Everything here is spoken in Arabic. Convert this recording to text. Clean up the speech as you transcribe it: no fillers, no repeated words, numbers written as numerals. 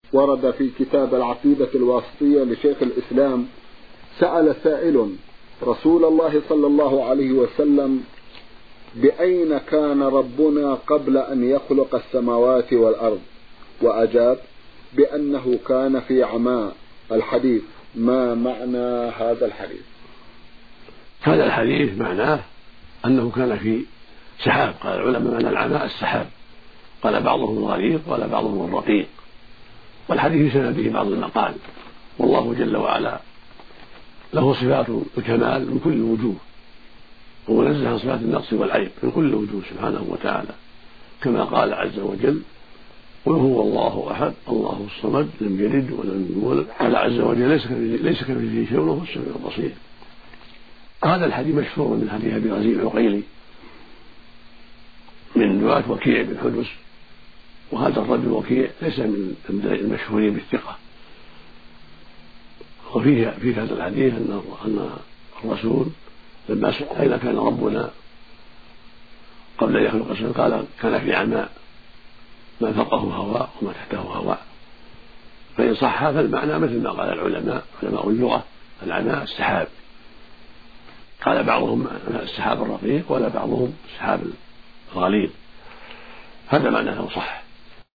ورد في كتاب العقيدة الواسطية لشيخ الإسلام: سأل سائل رسول الله صلى الله عليه وسلم: بأين كان ربنا قبل أن يخلق السماوات والأرض؟ وأجاب بأنه كان في عماء. الحديث، ما معنى هذا الحديث؟ هذا الحديث معناه أنه كان في سحاب. قال العلماء معنى العماء السحاب، قال بعضهم الغليظ وقال بعضهم الرقيق، والحديث سنده بعض المقال. والله جل وعلا له صفات الكمال من كل الوجوه، ومنزه عن صفات النقص والعيب من كل الوجوه سبحانه وتعالى، كما قال عز وجل: قل هو الله أحد الله الصمد لم يلد ولم يولد. قال عز وجل: ليس كمثله شيء وهو السميع البصير. هذا الحديث مشهور من حديث أبي غزيل العقيلي من رواية وكيع بن حدث، وهذا الرجل وكيع ليس من المشهورين بالثقة. وفيه في هذا الحديث أن الرسول لما سئل أين كان ربنا قبل أن يخلق السماء قال: كان في عماء، ما فوقه هواء وما تحته هواء. فإن صح فالمعنى مثل ما قال علماء اللغة: العماء السحاب. قال بعضهم السحاب الرقيق، ولا بعضهم السحاب الغليظ. هذا معناه صح.